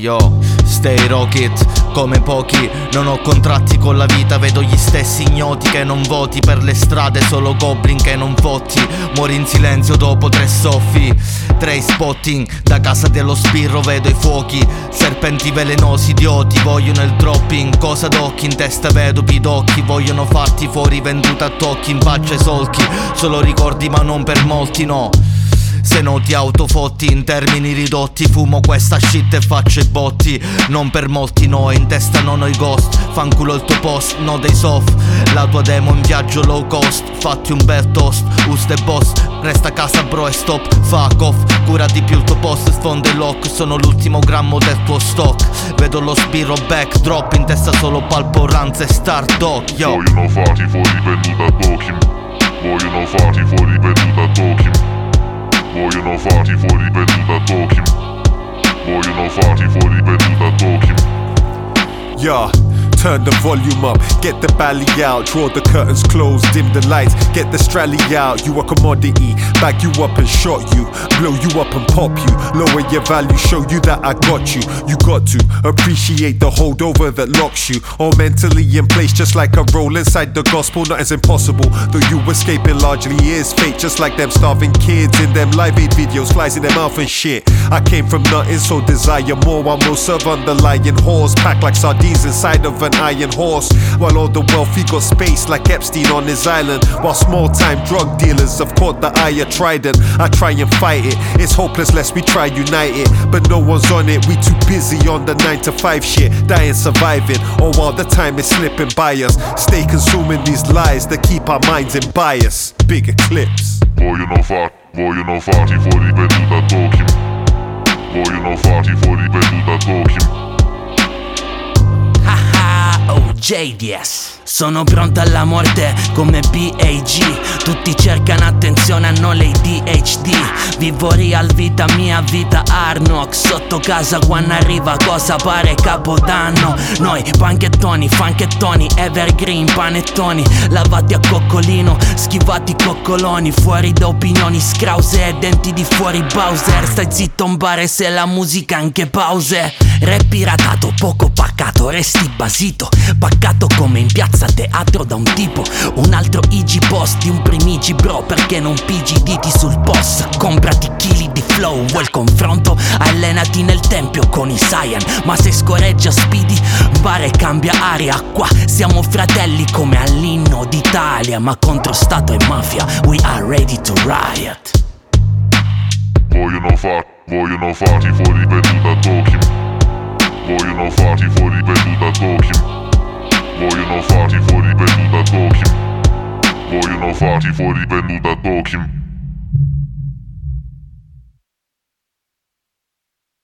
yo, stay rocket come pochi. Non ho contratti con la vita, vedo gli stessi ignoti che non voti per le strade, solo goblin che non fotti. Muori in silenzio dopo 3 soffi. Train spotting, da casa dello sbirro vedo i fuochi. Serpenti velenosi, idioti, vogliono il dropping. Cosa d'occhi, in testa vedo pidocchi. Vogliono farti fuori venduta a tocchi, in faccia i solchi. Solo ricordi ma non per molti, no. Se no ti autofotti in termini ridotti. Fumo questa shit e faccio i botti. Non per molti no, in testa non ho i ghost. Fanculo il tuo post, no dei soft. La tua demo in viaggio low cost. Fatti un bel toast, who's the boss? Resta a casa bro e stop, fuck off. Cura di più il tuo post, sfonda il lock. Sono l'ultimo grammo del tuo stock. Vedo lo sbirro backdrop, in testa solo palpo, ranze e start dog, yo. Vogliono farti fuori venduta a Tokyo. Vogliono farti fuori venduta a Tokyo. Vogliono farti fuori venduta a Tokyo. Vogliono farti fuori venduta a Tokyo. Yeah, turn the volume up, get the bally out, draw the curtains closed, dim the lights, get the strally out. You a commodity, bag you up and shot you, blow you up and pop you, lower your value, show you that I got you. You got to appreciate the holdover that locks you, all mentally in place just like a roll inside the gospel. Nothing's impossible, though you escaping largely is fate. Just like them starving kids in them live aid videos, flies in their mouth and shit. I came from nothing, so desire more. I will serve underlying whores, packed like sardines inside of an iron horse. While all the wealthy got space like Epstein on his island, while small time drug dealers have caught the eye of trident. I try and fight it, it's hopeless lest we try unite it, but no one's on it. We too busy on the 9 to 5 shit, dying surviving, all while the time is slipping by us. Stay consuming these lies that keep our minds in bias. Big eclipse. Vogliono farti fuori venduta a Tokyo. Vogliono farti fuori venduta a Tokyo. JDS. Sono pronto alla morte come BAG. Tutti cercano attenzione, hanno l'ADHD. Vivo real, vita mia, vita Arnox. Sotto casa quando arriva cosa pare capodanno. Noi panchettoni, fanchettoni, evergreen, panettoni, lavati a coccolino, schivati coccoloni. Fuori da opinioni scrause e denti di fuori Bowser. Stai zitto un bare se la musica anche pause. Rap piratato, poco pacato, resti basito. Paccato come in piazza teatro da un tipo. Un altro IG post di un primigi bro, perché non pigi diti sul post. Comprati chili di flow, vuoi il confronto? Allenati nel tempio con i Saiyan, ma se scorreggia Speedy bare cambia aria. Qua siamo fratelli come all'inno d'Italia, ma contro Stato e mafia we are ready to riot. Vogliono farti fuori venduta a Tokyo. Vogliono farti fuori venduta a Tokyo. Vogliono farti fuori venduta a Tokyo. Vogliono farti fuori venduta a Tokyo.